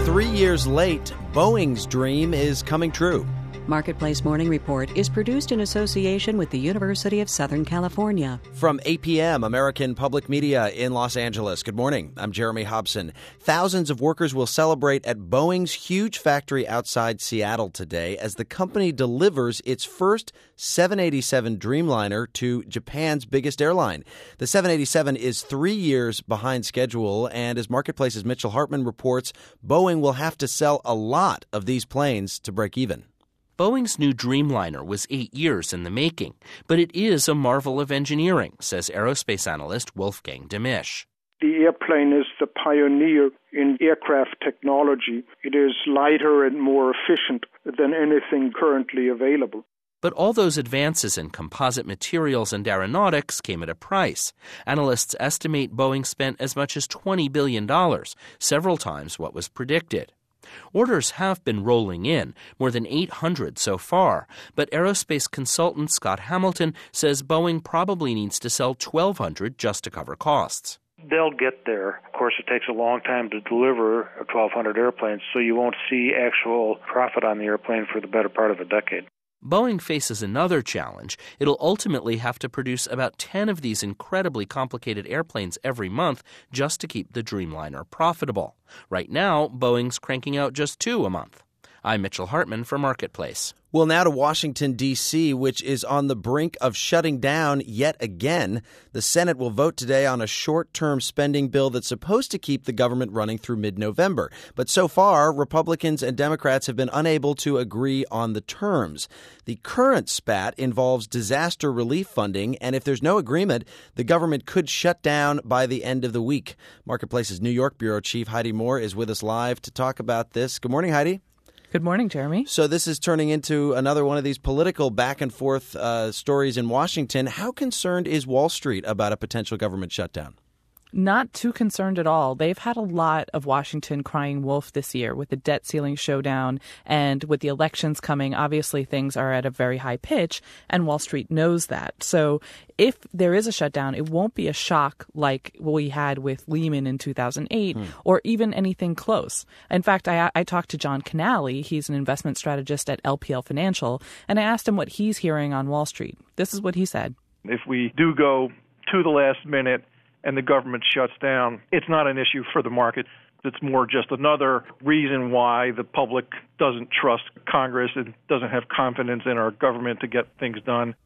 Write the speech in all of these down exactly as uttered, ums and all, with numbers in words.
Three years late, Boeing's dream is coming true. Marketplace Morning Report is produced in association with the University of Southern California. From A P M, American Public Media in Los Angeles. Good morning. I'm Jeremy Hobson. Thousands of workers will celebrate at Boeing's huge factory outside Seattle today as the company delivers its first seven eighty-seven Dreamliner to Japan's biggest airline. The seven eighty-seven is three years behind schedule, and as Marketplace's Mitchell Hartman reports, Boeing will have to sell a lot of these planes to break even. Boeing's new Dreamliner was eight years in the making, but it is a marvel of engineering, says aerospace analyst Wolfgang Dimisch. The airplane is the pioneer in aircraft technology. It is lighter and more efficient than anything currently available. But all those advances in composite materials and aeronautics came at a price. Analysts estimate Boeing spent as much as twenty billion dollars, several times what was predicted. Orders have been rolling in, more than eight hundred so far, but aerospace consultant Scott Hamilton says Boeing probably needs to sell twelve hundred just to cover costs. They'll get there. Of course, it takes a long time to deliver twelve hundred airplanes, so you won't see actual profit on the airplane for the better part of a decade. Boeing faces another challenge. It'll ultimately have to produce about ten of these incredibly complicated airplanes every month just to keep the Dreamliner profitable. Right now, Boeing's cranking out just two a month. I'm Mitchell Hartman for Marketplace. Well, now to Washington, D C, which is on the brink of shutting down yet again. The Senate will vote today on a short-term spending bill that's supposed to keep the government running through mid-November. But so far, Republicans and Democrats have been unable to agree on the terms. The current spat involves disaster relief funding, and if there's no agreement, the government could shut down by the end of the week. Marketplace's New York bureau chief Heidi Moore is with us live to talk about this. Good morning, Heidi. Good morning, Jeremy. So this is turning into another one of these political back-and-forth uh, stories in Washington. How concerned is Wall Street about a potential government shutdown? Not too concerned at all. They've had a lot of Washington crying wolf this year with the debt ceiling showdown and with the elections coming. Obviously, things are at a very high pitch, and Wall Street knows that. So if there is a shutdown, it won't be a shock like what we had with Lehman in two thousand eight hmm. or even anything close. In fact, I, I talked to John Canale. He's an investment strategist at L P L Financial, and I asked him what he's hearing on Wall Street. This is what he said. If we do go to the last minute and the government shuts down, it's not an issue for the market. It's more just another reason why the public doesn't trust Congress and doesn't have confidence in our government to get things done.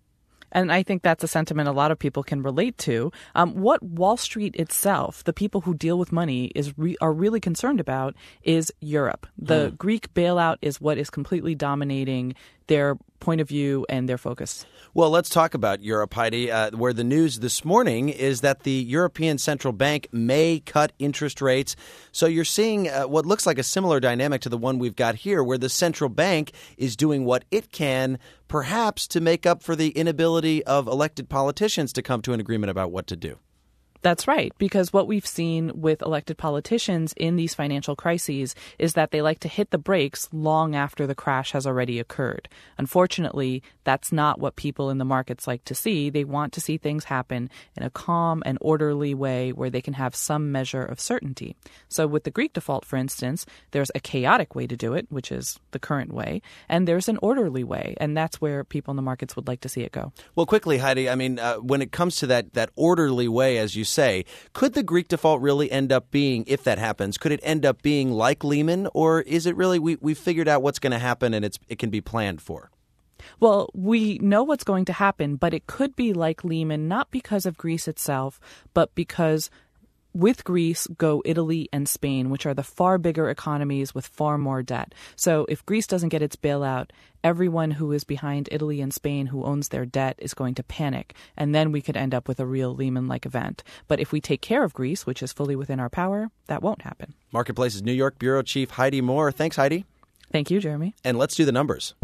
And I think that's a sentiment a lot of people can relate to. Um, what Wall Street itself, the people who deal with money, is re- are really concerned about is Europe. The mm. Greek bailout is what is completely dominating their point of view and their focus. Well, let's talk about Europe, Heidi, uh, where the news this morning is that the European Central Bank may cut interest rates. So you're seeing uh, what looks like a similar dynamic to the one we've got here, where the central bank is doing what it can, perhaps to make up for the inability of elected politicians to come to an agreement about what to do. That's right, because what we've seen with elected politicians in these financial crises is that they like to hit the brakes long after the crash has already occurred. Unfortunately, that's not what people in the markets like to see. They want to see things happen in a calm and orderly way where they can have some measure of certainty. So with the Greek default, for instance, there's a chaotic way to do it, which is the current way, and there's an orderly way, and that's where people in the markets would like to see it go. Well, quickly, Heidi, I mean, uh, when it comes to that, that orderly way, as you say, could the Greek default really end up being, if that happens, could it end up being like Lehman, or is it really we we figured out what's going to happen and it's it can be planned for? Well, we know what's going to happen, but it could be like Lehman, not because of Greece itself, but because with Greece go Italy and Spain, which are the far bigger economies with far more debt. So if Greece doesn't get its bailout, everyone who is behind Italy and Spain who owns their debt is going to panic. And then we could end up with a real Lehman-like event. But if we take care of Greece, which is fully within our power, that won't happen. Marketplace's New York bureau chief Heidi Moore. Thanks, Heidi. Thank you, Jeremy. And let's do the numbers.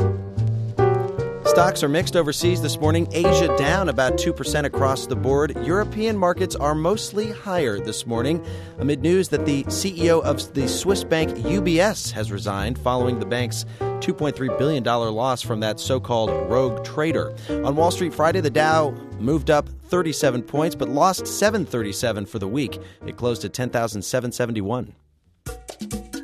Stocks are mixed overseas this morning. Asia down about two percent across the board. European markets are mostly higher this morning amid news that the C E O of the Swiss bank U B S has resigned following the bank's two point three billion dollars loss from that so-called rogue trader. On Wall Street Friday, the Dow moved up thirty-seven points but lost seven thirty-seven for the week. It closed at ten thousand seven hundred seventy-one.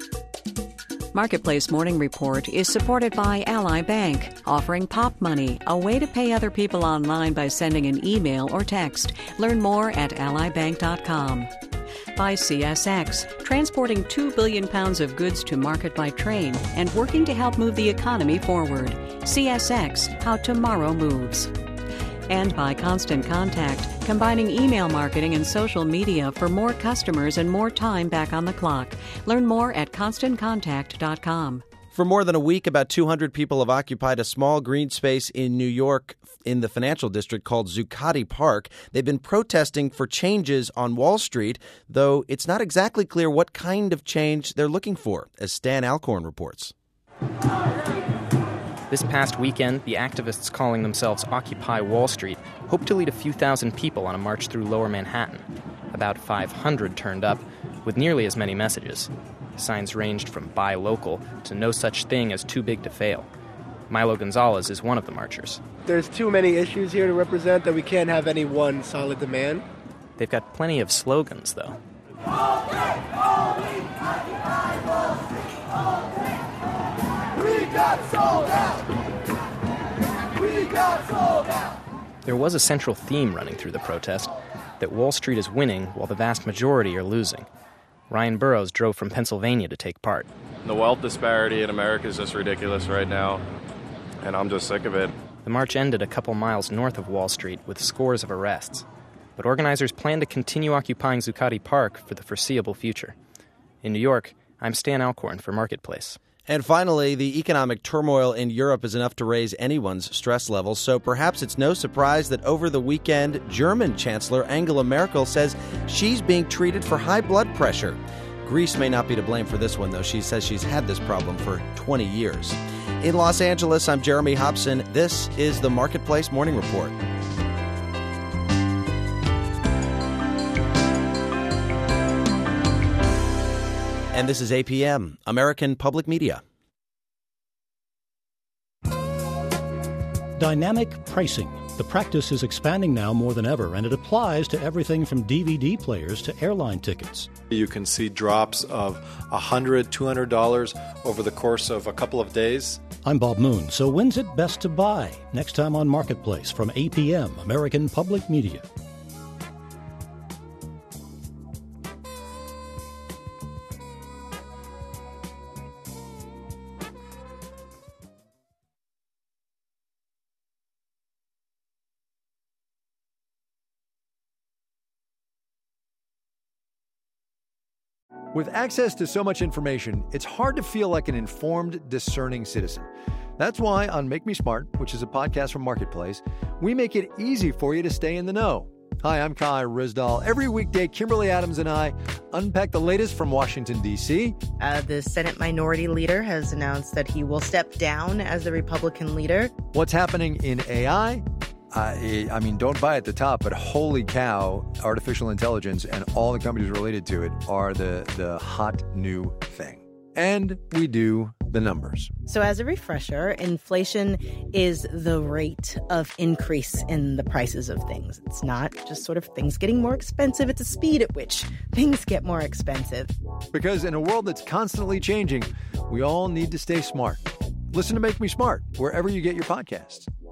Marketplace Morning Report is supported by Ally Bank, offering Pop Money, a way to pay other people online by sending an email or text. Learn more at ally bank dot com. By C S X, transporting two billion pounds of goods to market by train and working to help move the economy forward. C S X, how tomorrow moves. And by Constant Contact, combining email marketing and social media for more customers and more time back on the clock. Learn more at constant contact dot com. For more than a week, about two hundred people have occupied a small green space in New York in the financial district called Zuccotti Park. They've been protesting for changes on Wall Street, though it's not exactly clear what kind of change they're looking for, as Stan Alcorn reports. This past weekend, the activists calling themselves Occupy Wall Street hope to lead a few thousand people on a march through Lower Manhattan. About five hundred turned up, with nearly as many messages. Signs ranged from buy local to no such thing as too big to fail. Milo Gonzalez is one of the marchers. There's too many issues here to represent that we can't have any one solid demand. They've got plenty of slogans, though. All day, all week, Occupy Wall Street, all day. We got sold out. We got sold out. There was a central theme running through the protest, that Wall Street is winning while the vast majority are losing. Ryan Burrows drove from Pennsylvania to take part. The wealth disparity in America is just ridiculous right now, and I'm just sick of it. The march ended a couple miles north of Wall Street with scores of arrests. But organizers plan to continue occupying Zuccotti Park for the foreseeable future. In New York, I'm Stan Alcorn for Marketplace. And finally, the economic turmoil in Europe is enough to raise anyone's stress levels, so perhaps it's no surprise that over the weekend, German Chancellor Angela Merkel says she's being treated for high blood pressure. Greece may not be to blame for this one, though. She says she's had this problem for twenty years. In Los Angeles, I'm Jeremy Hobson. This is the Marketplace Morning Report. And this is A P M, American Public Media. Dynamic pricing. The practice is expanding now more than ever, and it applies to everything from D V D players to airline tickets. You can see drops of one hundred dollars, two hundred dollars over the course of a couple of days. I'm Bob Moon. So when's it best to buy? Next time on Marketplace from A P M, American Public Media. With access to so much information, it's hard to feel like an informed, discerning citizen. That's why on Make Me Smart, which is a podcast from Marketplace, we make it easy for you to stay in the know. Hi, I'm Kai Rizdal. Every weekday, Kimberly Adams and I unpack the latest from Washington, D C. Uh, the Senate Minority Leader has announced that he will step down as the Republican leader. What's happening in A I? Uh, I mean, don't buy at the top, but holy cow, artificial intelligence and all the companies related to it are the, the hot new thing. And we do the numbers. So as a refresher, inflation is the rate of increase in the prices of things. It's not just sort of things getting more expensive. It's the speed at which things get more expensive. Because in a world that's constantly changing, we all need to stay smart. Listen to Make Me Smart wherever you get your podcasts.